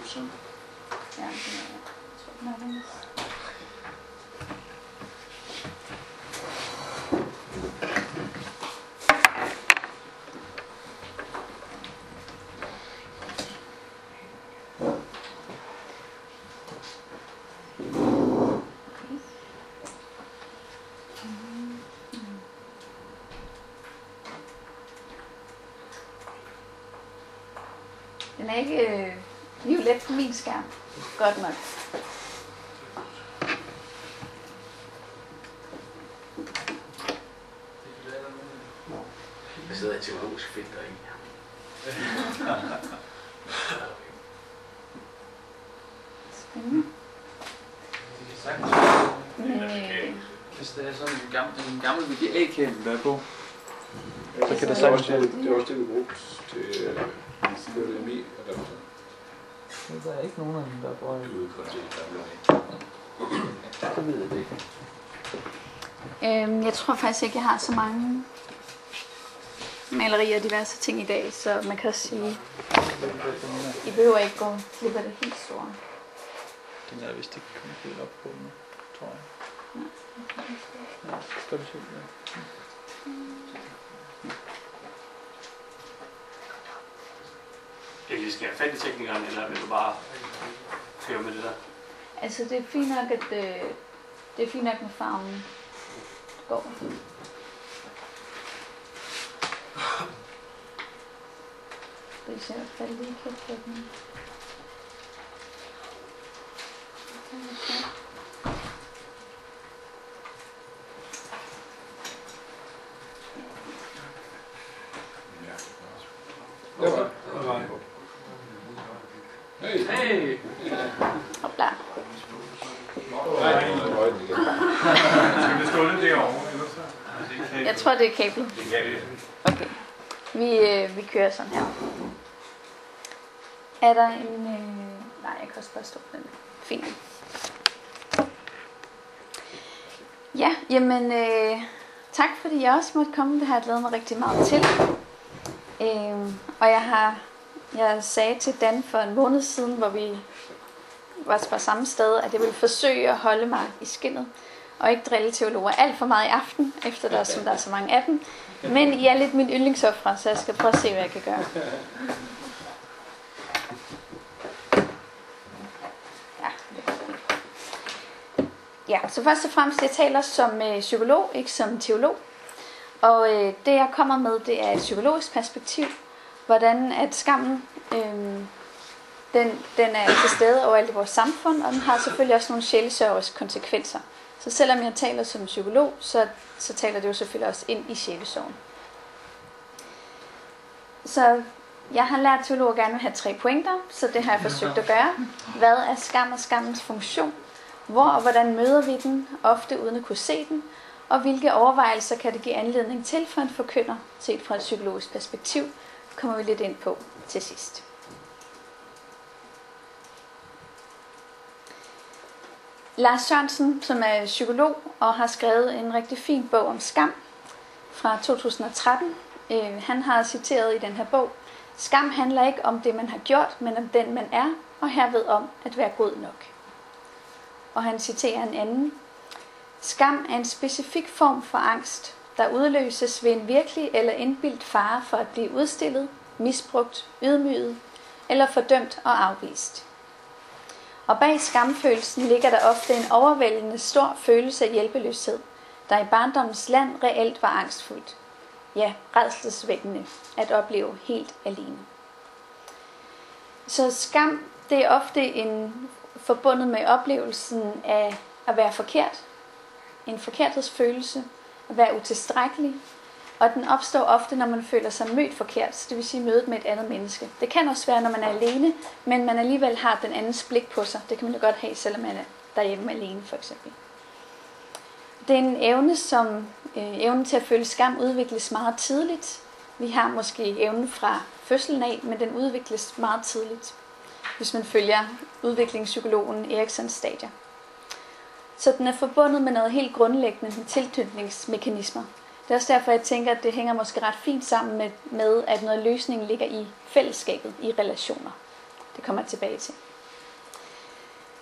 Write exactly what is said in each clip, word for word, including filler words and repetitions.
sådan. Ja, det er jeg. tror, den er den. Den er ikke øh, violet på min skærm. Godt nok. Der sidder et teologisk filter i. Spændende. Men, øh, Hvis det er sådan en gammel, en gammel V G A-kabel, der er på, så kan så der er sagtens det- være. Det er også det, vi brugte til øh, H D M I-adapter. Der er ikke nogen af dem, der er på. Du er kun til Så ved jeg det ikke. Øhm, jeg tror faktisk ikke, jeg har så mange malerier og diverse ting i dag, så man kan også sige, I behøver ikke gå glip af det helt store. Den er vist ikke kommet helt op på nu, tror jeg. Ja, skal du se det? Jeg lige skal have fat i teknikeren, eller vil du bare køre med det der? Altså det er fint nok, at øh, det er fint nok med farven går. Det er især at falde lige kæft på den. Det var det. Hey! Hey! Hopla. Nej, det er højden igen. Skal vi stå lidt derovre? Ellers så? Jeg tror, det er kablet. Det kan det. Okay. Vi, øh, vi kører sådan her. Er der en... Øh... Nej, jeg kan også bare stå på den. Fint. Ja, jamen... Øh... Tak fordi jeg også måtte komme. Det har jeg glædet mig rigtig meget til. Øh... Og jeg har... Jeg sagde til Dan for en måned siden, hvor vi var på samme sted, at jeg ville forsøge at holde mig i skindet. Og ikke drille teologer alt for meget i aften, efter der, som der er så mange af dem. Men I er lidt min yndlingsoffre, så jeg skal prøve at se, hvad jeg kan gøre. Ja, ja så først og fremmest, jeg taler som øh, psykolog, ikke som teolog. Og øh, det, jeg kommer med, det er et psykologisk perspektiv. Hvordan at skammen, øh, den, den er til stede overalt i vores samfund, og den har selvfølgelig også nogle sjælesørgers konsekvenser. Så selvom jeg taler som psykolog, så, så taler det jo selvfølgelig også ind i sjælesorgen. Så jeg har lært teologer gerne vil have tre pointer, så det har jeg forsøgt at gøre. Hvad er skam og skammens funktion? Hvor og hvordan møder vi den, ofte uden at kunne se den? Og hvilke overvejelser kan det give anledning til for en forkynder, set fra et psykologisk perspektiv, kommer vi lidt ind på til sidst. Lars Sørensen, som er psykolog og har skrevet en rigtig fin bog om skam fra to tusind og tretten. Øh, han har citeret i den her bog: skam handler ikke om det, man har gjort, men om den, man er, og herved om at være god nok. Og han citerer en anden: skam er en specifik form for angst, der udløses ved en virkelig eller indbildt fare for at blive udstillet, misbrugt, ydmyget eller fordømt og afvist. Og bag skamfølelsen ligger der ofte en overvældende stor følelse af hjælpeløshed, der i barndommens land reelt var angstfuldt. Ja, rædselsvækkende at opleve helt alene. Så skam, det er ofte en, forbundet med oplevelsen af at være forkert, en forkerthedsfølelse, at være utilstrækkelig, og den opstår ofte, når man føler sig mødt forkert, det vil sige mødet med et andet menneske. Det kan også være, når man er alene, men man alligevel har den andens blik på sig. Det kan man jo godt have, selvom man er derhjemme alene, for eksempel. Det er en evne, som øh, evnen til at føle skam udvikles meget tidligt. Vi har måske evnen fra fødslen af, men den udvikles meget tidligt, hvis man følger udviklingspsykologen Eriksons stadier. Så den er forbundet med noget helt grundlæggende med tilknytningsmekanismer. Det er også derfor, jeg tænker, at det hænger måske ret fint sammen med, med at noget løsning ligger i fællesskabet, i relationer. Det kommer jeg tilbage til.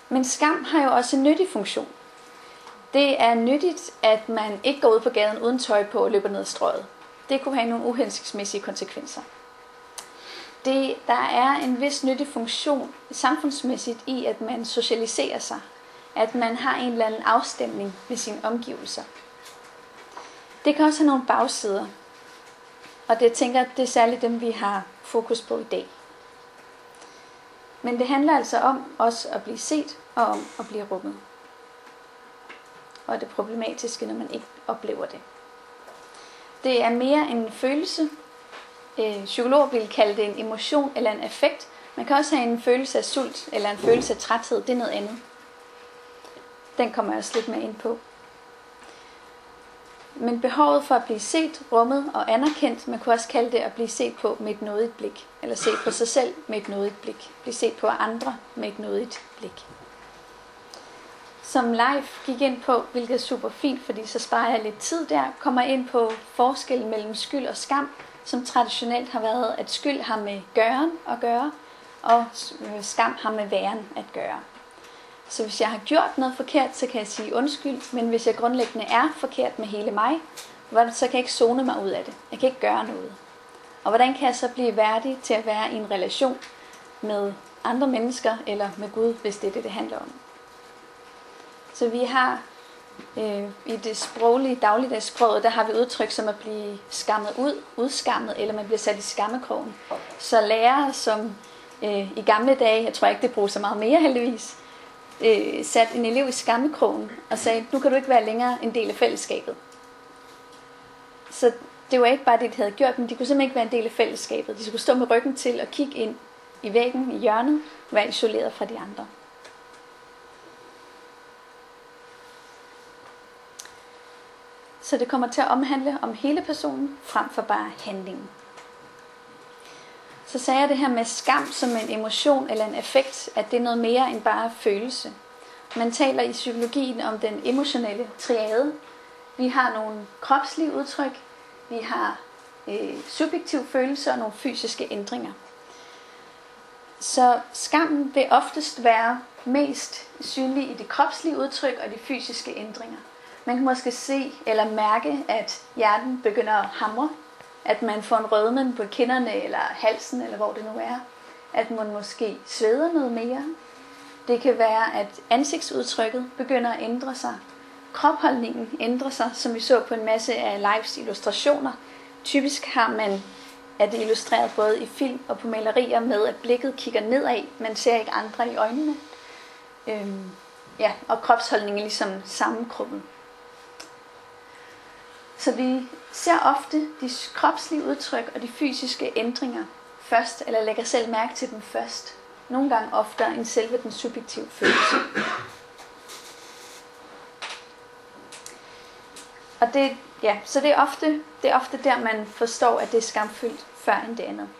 Men skam har jo også en nyttig funktion. Det er nyttigt, at man ikke går ud på gaden uden tøj på og løber ned ad strøget. Det kunne have nogle uhensigtsmæssige konsekvenser. Det, der er en vis nyttig funktion samfundsmæssigt i, at man socialiserer sig. At man har en eller anden afstemning med sine omgivelser. Det kan også have nogle bagsider. Og det jeg tænker, det er særligt dem, vi har fokus på i dag. Men det handler altså om også at blive set og om at blive rummet. Og det problematiske, når man ikke oplever det. Det er mere en følelse. Øh, psykologer vil kalde det en emotion eller en affekt. Man kan også have en følelse af sult eller en følelse af træthed. Det er noget andet. Den kommer jeg også lidt mere ind på. Men behovet for at blive set, rummet og anerkendt, man kunne også kalde det at blive set på med et nådigt blik. Eller set på sig selv med et nådigt blik. Blive set på andre med et nådigt blik. Som Leif gik ind på, hvilket er super fint, fordi så sparer jeg lidt tid der, kommer ind på forskellen mellem skyld og skam, som traditionelt har været, at skyld har med gøren at gøre, og skam har med væren at gøre. Så hvis jeg har gjort noget forkert, så kan jeg sige undskyld, men hvis jeg grundlæggende er forkert med hele mig, så kan jeg ikke zone mig ud af det. Jeg kan ikke gøre noget. Og hvordan kan jeg så blive værdig til at være i en relation med andre mennesker, eller med Gud, hvis det er det, det handler om. Så vi har øh, i det sproglige, dagligdagssproget, der har vi udtryk som at blive skammet ud, udskammet, eller man bliver sat i skammekrogen. Så lærere, som øh, i gamle dage, jeg tror ikke, det bruger så meget mere heldigvis, øh, satte en elev i skammekrogen og sagde, nu kan du ikke være længere en del af fællesskabet. Så det var ikke bare det, de havde gjort, men de kunne simpelthen ikke være en del af fællesskabet. De skulle stå med ryggen til og kigge ind i væggen, i hjørnet, og være isoleret fra de andre. Så det kommer til at omhandle om hele personen, frem for bare handlingen. Så sagde jeg det her med skam som en emotion eller en affekt, at det er noget mere end bare følelse. Man taler i psykologien om den emotionelle triade. Vi har nogle kropslige udtryk, vi har øh, subjektiv følelse og nogle fysiske ændringer. Så skammen vil oftest være mest synlig i de kropslige udtryk og de fysiske ændringer. Man kan måske se eller mærke, at hjertet begynder at hamre, at man får en rødmen på kinderne eller halsen, eller hvor det nu er. At man måske sveder noget mere. Det kan være, at ansigtsudtrykket begynder at ændre sig. Kropholdningen ændrer sig, som vi så på en masse af Leifs illustrationer. Typisk har man, er det illustreret både i film og på malerier med, at blikket kigger nedad. Man ser ikke andre i øjnene. Øhm, ja, og kropsholdningen er ligesom sammenkrummet. Så vi ser ofte de kropslige udtryk og de fysiske ændringer først, eller lægger selv mærke til dem først. Nogle gange oftere end selve den subjektive følelse. Og det, ja, så det er, ofte, det er ofte der, man forstår, at det er skamfyldt før end det andet.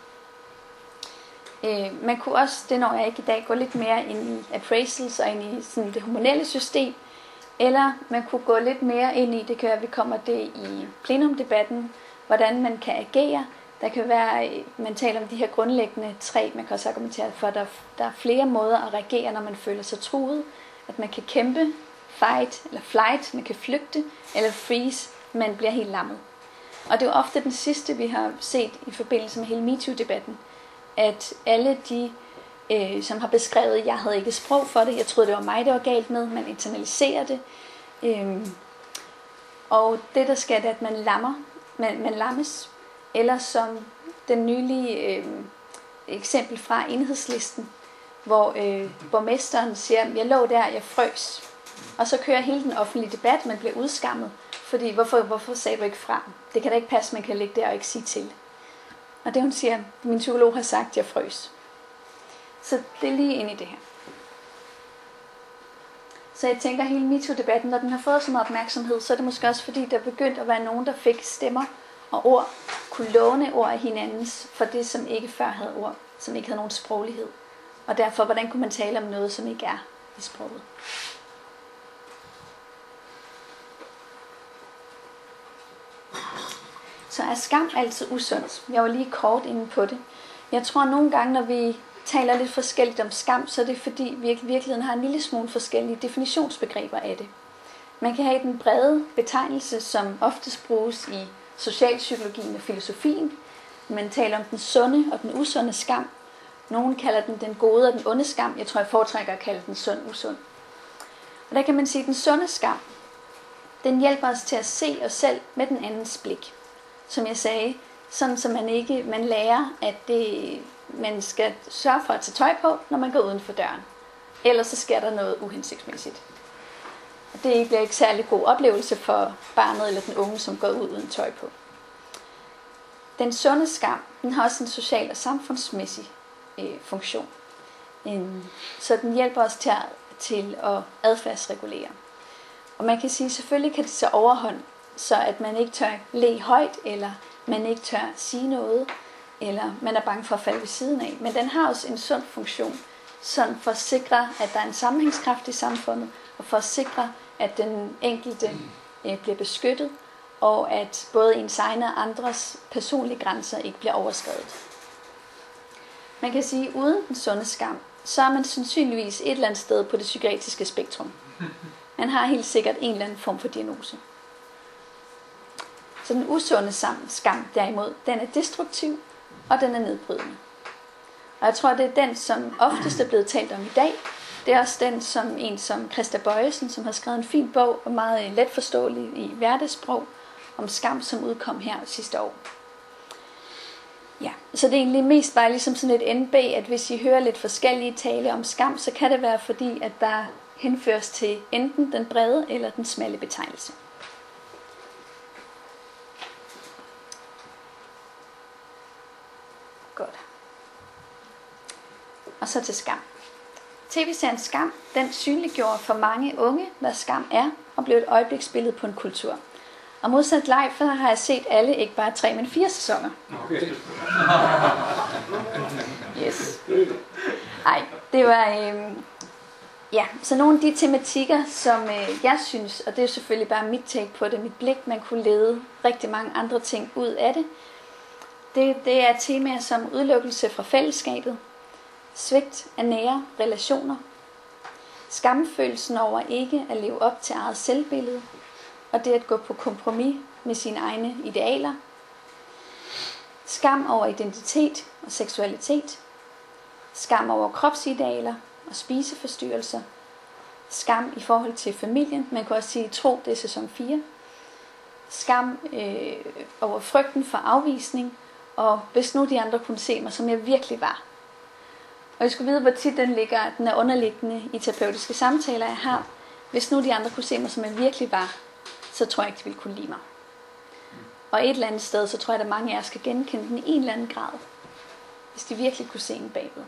Øh, man kunne også, det når jeg ikke i dag, gå lidt mere ind i appraisals og ind i sådan det hormonelle system. Eller man kunne gå lidt mere ind i, det kan være, at vi kommer det i plenumdebatten, hvordan man kan agere. Der kan være, man taler om de her grundlæggende tre, man kan også argumentere for, at der, der er flere måder at reagere, når man føler sig truet. At man kan kæmpe, fight eller flight, man kan flygte, eller freeze, man bliver helt lammet. Og det er jo ofte den sidste, vi har set i forbindelse med hele MeToo-debatten, at alle de, øh, som har beskrevet, jeg havde ikke sprog for det, jeg troede, det var mig, det var galt med, man internaliserer det. Øh, og det, der sker, det er, at man lammer, man, man lammes, eller som den nylige øh, eksempel fra Enhedslisten, hvor øh, borgmesteren siger, jeg lå der, jeg frøs. Og så kører hele den offentlige debat, man bliver udskammet, fordi hvorfor, hvorfor sagde du ikke fra? Det kan da ikke passe, man kan ligge der og ikke sige til. Og det hun siger, min psykolog har sagt, jeg frøs. Så det er lige ind i det her. Så jeg tænker, hele MeToo-debatten, når den har fået så meget opmærksomhed, så er det måske også fordi, der er begyndt at være nogen, der fik stemmer og ord, kunne låne ord af hinandens for det, som ikke før havde ord, som ikke havde nogen sproglighed. Og derfor, hvordan kunne man tale om noget, som ikke er i sproget? Så er skam altid usundt. Jeg var lige kort inde på det. Jeg tror nogle gange, når vi taler lidt forskelligt om skam, så er det fordi vi i virkeligheden har en lille smule forskellige definitionsbegreber af det. Man kan have den brede betegnelse, som oftest bruges i socialpsykologien og filosofien. Man taler om den sunde og den usunde skam. Nogen kalder den den gode og den onde skam. Jeg tror, jeg foretrækker at kalde den sund usund. Og der kan man sige, at den sunde skam, den hjælper os til at se os selv med den andens blik. Som jeg sagde, sådan så man ikke man lærer, at det, man skal sørge for at tage tøj på, når man går uden for døren. Ellers så sker der noget uhensigtsmæssigt. Og det bliver ikke særlig god oplevelse for barnet eller den unge, som går ud uden tøj på. Den sunde skam, den har også en social og samfundsmæssig øh, funktion. En, så den hjælper os til at, til at adfærdsregulere. Og man kan sige, selvfølgelig kan det så overhånd, så at man ikke tør le højt, eller man ikke tør sige noget, eller man er bange for at falde ved siden af. Men den har også en sund funktion, sådan for at sikre, at der er en sammenhængskraft i samfundet, og for at sikre, at den enkelte øh, bliver beskyttet, og at både ens egne og andres personlige grænser ikke bliver overskredet. Man kan sige, at uden den sunde skam, så er man sandsynligvis et eller andet sted på det psykiatriske spektrum. Man har helt sikkert en eller anden form for diagnose. Så den usunde skam derimod, den er destruktiv, og den er nedbrydende. Og jeg tror, det er den, som oftest er blevet talt om i dag. Det er også den, som en som Christa Bøjesen, som har skrevet en fin bog, og meget let forståelig i hverdagssprog, om skam, som udkom her sidste år. Ja, så det er egentlig mest bare ligesom sådan et N B, at hvis I hører lidt forskellige tale om skam, så kan det være fordi, at der henføres til enten den brede eller den smalle betegnelse. Godt. Og så til skam. tv-serien Skam, den synliggjorde for mange unge, hvad skam er, og blev et øjebliksbillede på en kultur. Og modsat live, så har jeg set alle, ikke bare tre, men fire sæsoner. Okay. Yes. Ej, det var... Øh, ja, så nogle af de tematikker, som øh, jeg synes, og det er selvfølgelig bare mit take på det, mit blik, man kunne lede rigtig mange andre ting ud af det. Det, det er temaer som udelukkelse fra fællesskabet, svigt af nære relationer, skamfølelsen over ikke at leve op til eget selvbillede, og det at gå på kompromis med sine egne idealer, skam over identitet og seksualitet, skam over kropsidealer og spiseforstyrrelser, skam i forhold til familien, man kan også sige tro, det er sæson fire, skam øh, over frygten for afvisning, og hvis nu de andre kunne se mig, som jeg virkelig var. Og jeg skulle vide, hvor tit den ligger, at den er underliggende i terapeutiske samtaler, jeg har. Hvis nu de andre kunne se mig, som jeg virkelig var, så tror jeg ikke, de ville kunne lide mig. Og et eller andet sted, så tror jeg, at mange af jer skal genkende den i en eller anden grad. Hvis de virkelig kunne se en bagved.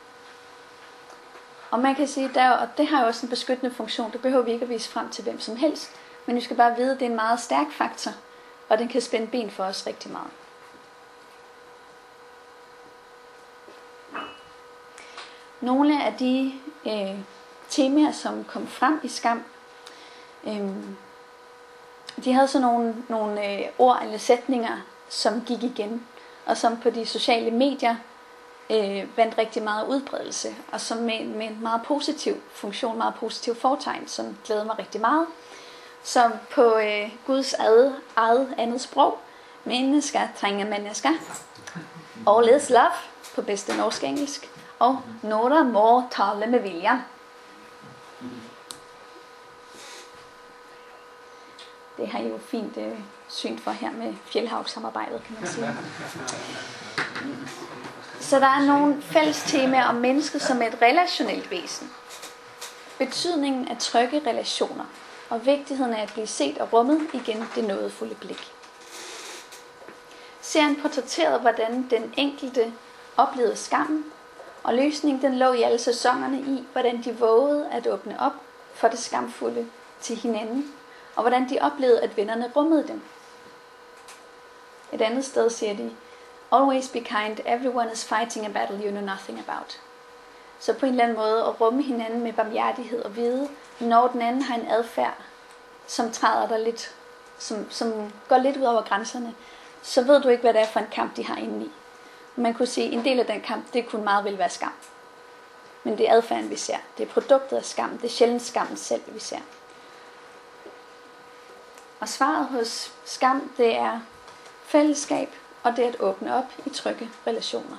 Og man kan sige, der, og det har jo også en beskyttende funktion, det behøver vi ikke at vise frem til hvem som helst. Men vi skal bare vide, at det er en meget stærk faktor, og den kan spænde ben for os rigtig meget. Nogle af de øh, temaer, som kom frem i Skam, øh, de havde så nogle, nogle øh, ord eller sætninger, som gik igen, og som på de sociale medier øh, vandt rigtig meget udbredelse, og som med, med en meget positiv funktion, meget positiv fortegn, som glæder mig rigtig meget. Som på øh, Guds eget, eget andet sprog, mennesker trænger mennesker, all is love, på bedste norsk engelsk, og nåder må tale med viljen. Det har I jo fint øh, syn for her med Fjellhavssamarbejdet, kan man sige. Så der er nogle fælles temaer om mennesket som et relationelt væsen. Betydningen af trygge relationer, og vigtigheden af at blive set og rummet igen det nådefulde blik. Serien portrætterede, hvordan den enkelte oplevede skammen, og løsningen den lå i alle sæsonerne i, hvordan de vågede at åbne op for det skamfulde til hinanden, og hvordan de oplevede, at vennerne rummede dem. Et andet sted siger de, always be kind, everyone is fighting a battle you know nothing about. Så på en eller anden måde at rumme hinanden med barmhjertighed og vide, når den anden har en adfærd, som træder der lidt, som, som går lidt ud over grænserne, så ved du ikke, hvad det er for en kamp, de har inde i. Man kunne sige, at en del af den kamp, det kunne meget vel være skam. men det er adfærden, vi ser. Det er produktet af skam. Det er sjældent skammen selv, vi ser. Og svaret hos skam, det er fællesskab, og det er at åbne op i trygge relationer.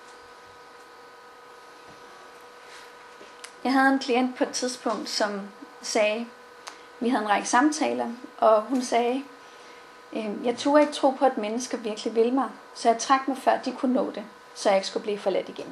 Jeg havde en klient på et tidspunkt, som sagde, vi havde en række samtaler, og hun sagde, jeg turde ikke tro på, at mennesker virkelig vil mig, så jeg trak mig før de kunne nå det, så jeg ikke skulle blive forladt igen.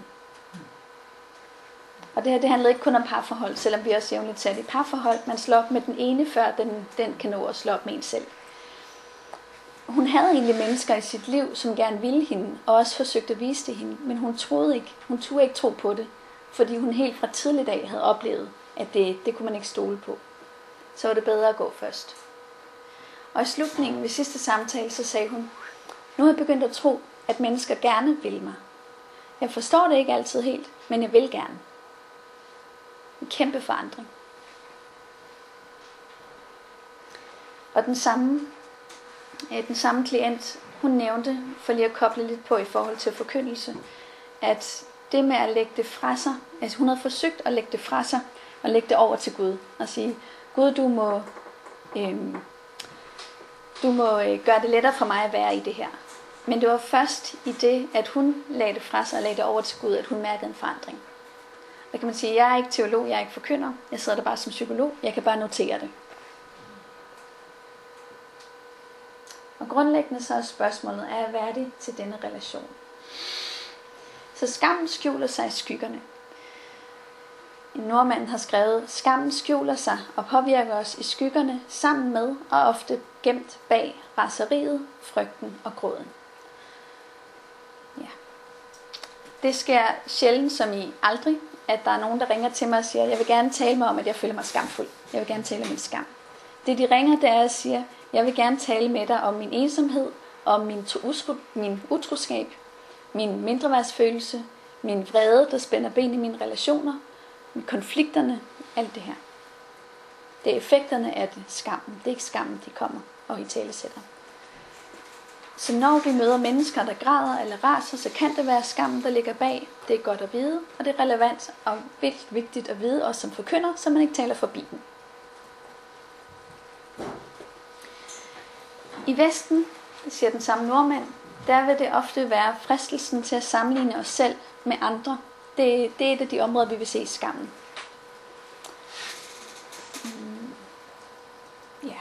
Og det her, det handlede ikke kun om parforhold, selvom vi også jævnligt sat i parforhold. Man slår op med den ene, før den, den kan nå at slå op med en selv. Hun havde egentlig mennesker i sit liv, som gerne ville hende, og også forsøgte at vise det hende, men hun troede ikke, hun turde ikke tro på det, fordi hun helt fra tidlig dag havde oplevet, at det, det kunne man ikke stole på. Så var det bedre at gå først. Og i slutningen ved sidste samtale, så sagde hun, nu har jeg begyndt at tro, at mennesker gerne vil mig. Jeg forstår det ikke altid helt, men jeg vil gerne. En kæmpe forandring. Og den samme, den samme klient, hun nævnte, for lige at koble lidt på i forhold til forkyndelse, at det med at lægge det fra sig, altså hun havde forsøgt at lægge det fra sig, og lægge det over til Gud, og sige, Gud, du må, øhm, du må øh, gøre det lettere for mig at være i det her. Men det var først i det, at hun lagde det fra sig og lagde det over til Gud, at hun mærkede en forandring. Der kan man sige, jeg er ikke teolog, jeg er ikke forkynder, jeg sidder der bare som psykolog, jeg kan bare notere det. Og grundlæggende så er spørgsmålet, er jeg værdig til denne relation? Så skammen skjuler sig i skyggerne. En nordmand har skrevet, skammen skjuler sig og påvirker os i skyggerne sammen med og ofte gemt bag raseriet, frygten og gråden. Ja. Det sker sjældent som i aldrig, at der er nogen, der ringer til mig og siger, jeg vil gerne tale med om, at jeg føler mig skamfuld. Jeg vil gerne tale om min skam. Det de ringer, det er og siger, jeg vil gerne tale med dig om min ensomhed, om min, min utroskab, min mindreværdsfølelse, min vrede, der spænder ben i mine relationer, konflikterne, alt det her. Det er effekterne af det, skammen. Det er ikke skammen, de kommer og italesætter. Så når vi møder mennesker, der græder eller raser, så kan det være skammen, der ligger bag. Det er godt at vide, og det er relevant og vildt vigtigt at vide, også som forkynder, så man ikke taler forbi den. I Vesten, det siger den samme nordmand, der vil det ofte være fristelsen til at sammenligne os selv med andre. Det, det er et af de områder, vi vil se i skammen. Mm. Ja.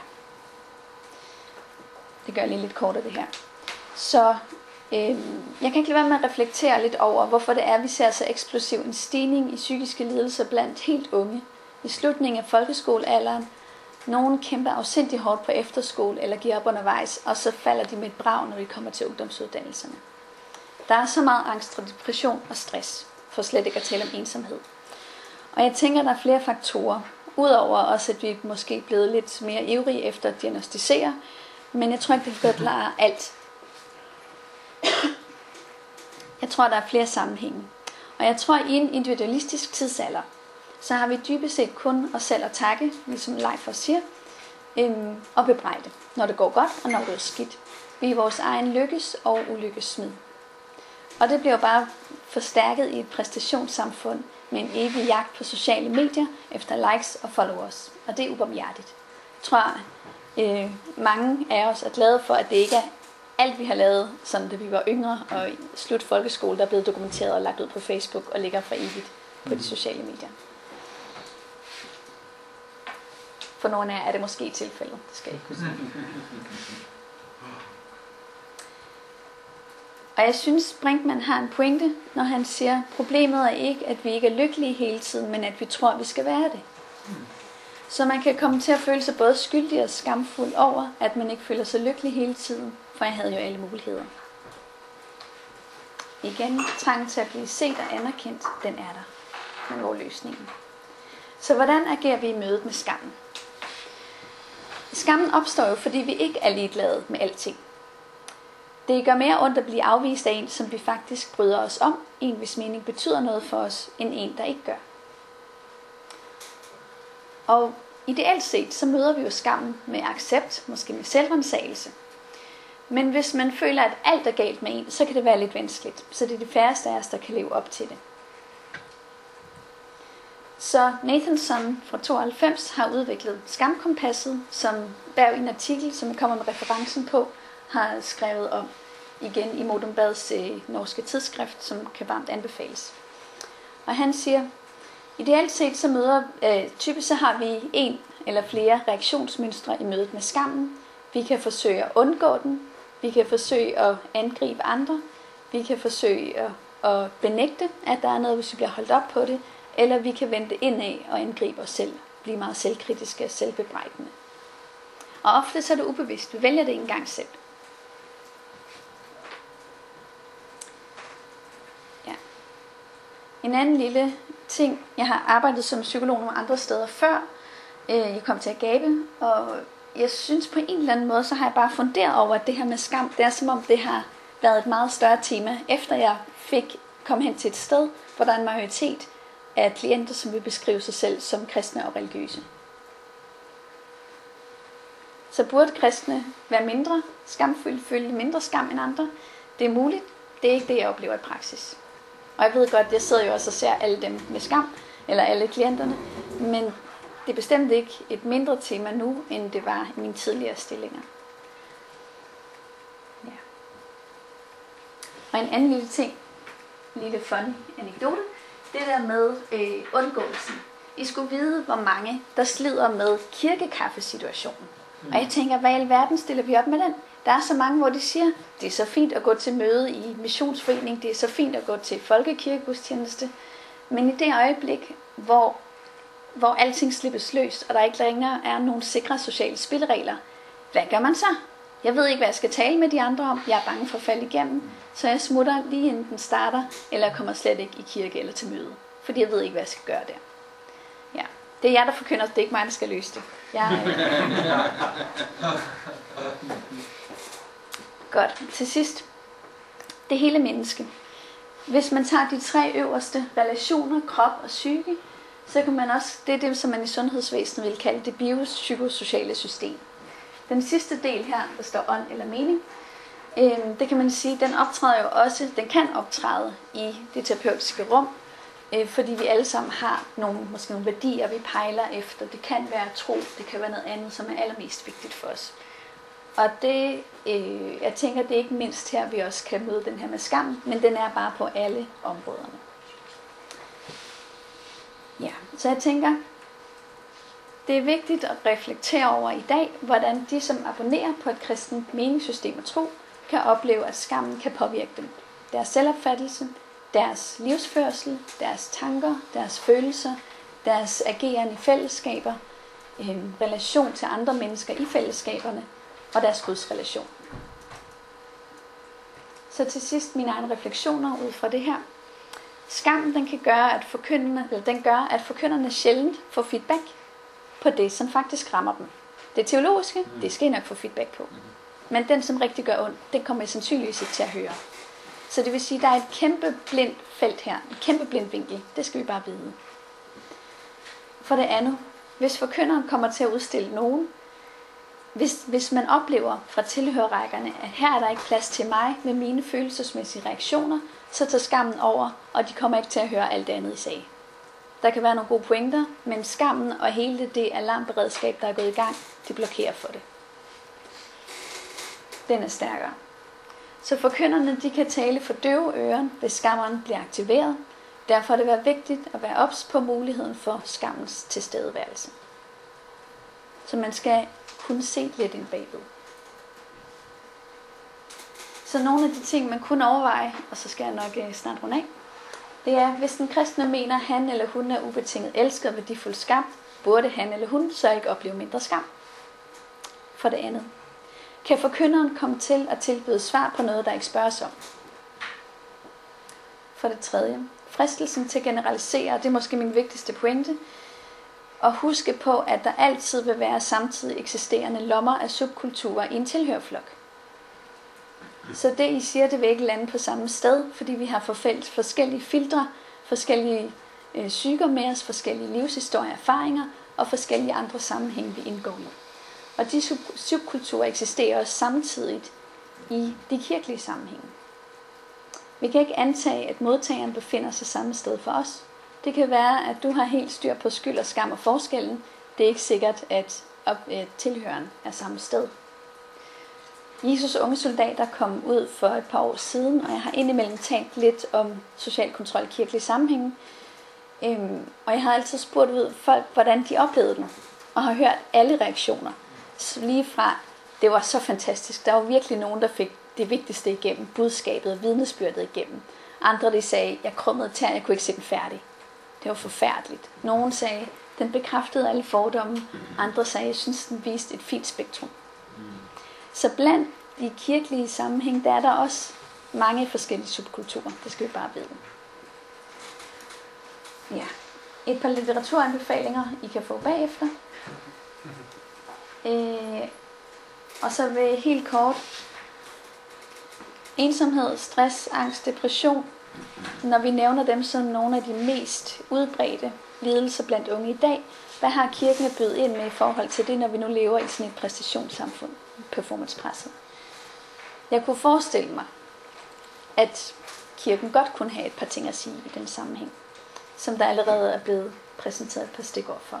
Det gør jeg lige lidt kortere det her. Så øh, jeg kan ikke lade være med at reflektere lidt over, hvorfor det er, at vi ser så eksplosiv en stigning i psykiske lidelser blandt helt unge. I slutningen af folkeskolealderen. Nogle kæmper afsindigt hårdt på efterskole eller giver op undervejs, og så falder de med et brag, når de kommer til ungdomsuddannelserne. Der er så meget angst, depression og stress, for slet ikke at tale om ensomhed. Og jeg tænker, der er flere faktorer, udover også, at vi måske er blevet lidt mere ivrige efter at diagnostisere, men jeg tror ikke, det forklarer alt. Jeg tror, der er flere sammenhænge. Og jeg tror, i en individualistisk tidsalder, så har vi dybest set kun os selv at takke, ligesom Leif også siger, øhm, og bebrejde, når det går godt og når det er skidt. Vi er vores egen lykkes og ulykkes smid. Og det bliver bare forstærket i et præstationssamfund med en evig jagt på sociale medier efter likes og followers. Og det er ubarmhjertigt. Jeg tror, øh, mange af os er glade for, at det ikke er alt, vi har lavet, sådan da vi var yngre og i slut folkeskole, der er blevet dokumenteret og lagt ud på Facebook og ligger for evigt på de sociale medier. For nogle af jer er det måske i tilfældet. Det skal jeg ikke kunne sige. Og jeg synes, Brinkmann har en pointe, når han siger, problemet er ikke, at vi ikke er lykkelige hele tiden, men at vi tror, at vi skal være det. Så man kan komme til at føle sig både skyldig og skamfuld over, at man ikke føler sig lykkelig hele tiden, for jeg havde jo alle muligheder. Igen, trangen til at blive set og anerkendt, den er der. Men hvor er løsningen? Så hvordan agerer vi i mødet med skammen? Skammen opstår jo, fordi vi ikke er ligeglade med alting. Det gør mere ondt at blive afvist af en, som vi faktisk bryder os om, en hvis mening betyder noget for os, end en, der ikke gør. Og ideelt set, så møder vi jo skammen med accept, måske med selvrensagelse. Men hvis man føler, at alt er galt med en, så kan det være lidt vanskeligt. Så det er de færreste af os, der kan leve op til det. Så Nathanson fra tooghalvfems har udviklet Skamkompasset, som der i en artikel, som jeg kommer med referencen på, har skrevet om igen i Modum Bads øh, norske tidsskrift, som kan varmt anbefales. Og han siger, ideelt set så møder, øh, typisk så har vi en eller flere reaktionsmønstre i mødet med skammen. Vi kan forsøge at undgå den, vi kan forsøge at angribe andre, vi kan forsøge at, at benægte, at der er noget, hvis vi bliver holdt op på det, eller vi kan vende indad og angribe os selv, blive meget selvkritiske og selvbebrejdende. Og ofte så er det ubevidst, vi vælger det ikke engang selv. Ja. En anden lille ting, jeg har arbejdet som psykolog nogle andre steder før, jeg kom til at gabe, og jeg synes på en eller anden måde, så har jeg bare funderet over, at det her med skam, det er som om det har været et meget større tema, efter jeg fik kom hen til et sted, hvor der er en majoritet af klienter, som vil beskrive sig selv som kristne og religiøse. Så burde kristne være mindre skamfulde, føle mindre skam end andre? Det er muligt. Det er ikke det, jeg oplever i praksis. Og jeg ved godt, jeg sidder jo også og ser alle dem med skam, eller alle klienterne, men det er bestemt ikke et mindre tema nu, end det var i mine tidligere stillinger. Ja. Og en anden lille ting, en lille funny anekdote, det der med øh, undgåelsen. I skulle vide, hvor mange, der slider med kirkekaffesituationen. Mm. Og jeg tænker, hvad i alverden stiller vi op med den? Der er så mange, hvor de siger, det er så fint at gå til møde i missionsforening, det er så fint at gå til folkekirkegudstjeneste. Men i det øjeblik, hvor, hvor alting slippes løst, og der ikke længere er nogen sikre sociale spilleregler, hvad gør man så? Jeg ved ikke, hvad jeg skal tale med de andre om. Jeg er bange for at falde igennem. Så jeg smutter lige inden den starter, eller kommer slet ikke i kirke eller til møde. Fordi jeg ved ikke, hvad jeg skal gøre der. Ja. Det er jer, der forkynder, det er ikke mig, der skal løse det. Jeg, øh... Godt. Til sidst. Det hele menneske. Hvis man tager de tre øverste relationer, krop og psyke, så kan man også, det er det, som man i sundhedsvæsenet vil kalde det biopsykosociale system. Den sidste del her, der står ånd eller mening, øh, det kan man sige, den optræder jo også, den kan optræde i det terapeutiske rum, øh, fordi vi alle sammen har nogle, måske nogle værdier, vi pejler efter. Det kan være tro, det kan være noget andet, som er allermest vigtigt for os. Og det, øh, jeg tænker, det er ikke mindst her, vi også kan møde den her med skam, men den er bare på alle områderne. Ja, så jeg tænker, det er vigtigt at reflektere over i dag, hvordan de, som abonnerer på et kristent meningssystem og tro, kan opleve, at skammen kan påvirke dem. Deres selvopfattelse, deres livsførsel, deres tanker, deres følelser, deres ageren i fællesskaber, en relation til andre mennesker i fællesskaberne og deres gudsrelation. Så til sidst mine egne refleksioner ud fra det her. Skammen den kan gøre, at forkynderne, eller den gør, at forkynderne sjældent får feedback på det, som faktisk rammer dem. Det teologiske, det skal I nok få feedback på. Men den, som rigtig gør ondt, den kommer I sandsynligvis ikke til at høre. Så det vil sige, at der er et kæmpe blindt felt her. Et kæmpe blindt vinkel. Det skal vi bare vide. For det andet, hvis forkynderen kommer til at udstille nogen, hvis, hvis man oplever fra tilhørerrækkerne, at her er der ikke plads til mig med mine følelsesmæssige reaktioner, så tager skammen over, og de kommer ikke til at høre alt det andet, I sagde. Der kan være nogle gode pointer, men skammen og hele det alarmberedskab, der er gået i gang, det blokerer for det. Den er stærkere. Så forkynderne, de kan tale for døve øren, hvis skammeren bliver aktiveret. Derfor er det være vigtigt at være ops på muligheden for skammens tilstedeværelse. Så man skal kunne se lidt ind bagved. Så nogle af de ting, man kunne overveje, og så skal jeg nok snart runde af, det er, hvis den kristne mener, at han eller hun er ubetinget elsket og værdifuld skam, burde han eller hun så ikke opleve mindre skam. For det andet, kan forkynderen komme til at tilbyde svar på noget, der ikke spørges om. For det tredje, fristelsen til at generalisere, det er måske min vigtigste pointe, og huske på, at der altid vil være samtidig eksisterende lommer af subkulturer i en tilhørflok. Så det, I siger, det vil ikke lande på samme sted, fordi vi har forfældt forskellige filtre, forskellige øh, psyker med os, forskellige livshistorier, erfaringer og forskellige andre sammenhænge, vi indgår i. Og de sub- subkulturer eksisterer også samtidigt i de kirkelige sammenhænge. Vi kan ikke antage, at modtageren befinder sig samme sted for os, Det kan være, at du har helt styr på skyld og skam og forskellen. Det er ikke sikkert, at op, at tilhøren er samme sted. Jesus' unge soldater kom ud for et par år siden, og jeg har indimellem talt lidt om social kontrol i kirkelige sammenhænge. Øhm, og jeg har altid spurgt ud folk, hvordan de oplevede den, og har hørt alle reaktioner. Så lige fra, det var så fantastisk. Der var virkelig nogen, der fik det vigtigste igennem, budskabet og vidnesbyrdet igennem. Andre de sagde, jeg krømmede tær, jeg kunne ikke se den færdig. Det var forfærdeligt. Nogen sagde, den bekræftede alle fordomme. Andre sagde, jeg synes, den viste et fint spektrum. Så blandt de kirkelige sammenhæng, der er der også mange forskellige subkulturer. Det skal vi bare vide. Ja. Et par litteraturanbefalinger, I kan få bagefter. Øh, og så vil helt kort. Ensomhed, stress, angst, depression. Når vi nævner dem som nogle af de mest udbredte lidelser blandt unge i dag, hvad har kirken at byde ind med i forhold til det, når vi nu lever i sådan et præstationssamfund, performancepresset? Jeg kunne forestille mig, at kirken godt kunne have et par ting at sige i den sammenhæng, som der allerede er blevet præsenteret et par stikord for.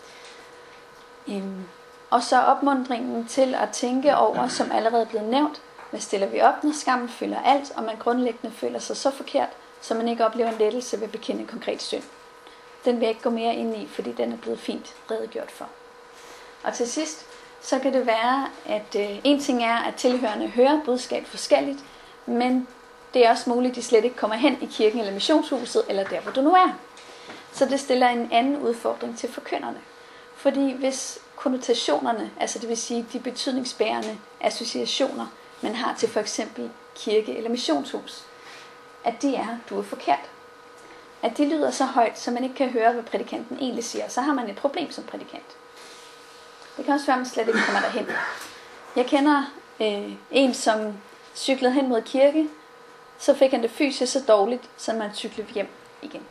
Øhm, og så opmuntringen til at tænke over, som allerede er blevet nævnt, hvad stiller vi op, når skammen fylder alt, og man grundlæggende føler sig så forkert, så man ikke oplever en lettelse ved at bekende en konkret synd. Den vil jeg ikke gå mere ind i, fordi den er blevet fint redegjort for. Og til sidst, så kan det være, at øh, en ting er, at tilhørende hører budskab forskelligt, men det er også muligt, at de slet ikke kommer hen i kirken eller missionshuset, eller der, hvor du nu er. Så det stiller en anden udfordring til forkynderne. Fordi hvis konnotationerne, altså det vil sige de betydningsbærende associationer, man har til for eksempel kirke eller missionshus, at de er, du er forkert. At de lyder så højt, så man ikke kan høre, hvad prædikanten egentlig siger, så har man et problem som prædikant. Det kan også være, at man slet ikke kommer derhen. Jeg kender øh, en, som cyklede hen mod kirke, så fik han det fysisk så dårligt, så man cyklede hjem igen.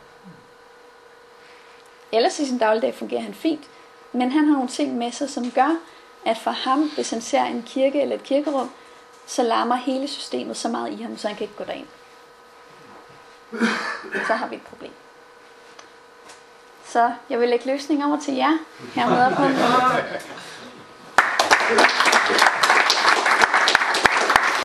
Ellers i sin dagligdag fungerer han fint, men han har nogle ting med sig, som gør, at for ham, hvis han ser en kirke eller et kirkerum, så larmer hele systemet så meget i ham, så han kan ikke gå derind. Så har vi et problem. Så jeg vil lægge løsningen over til jer. Her med op på.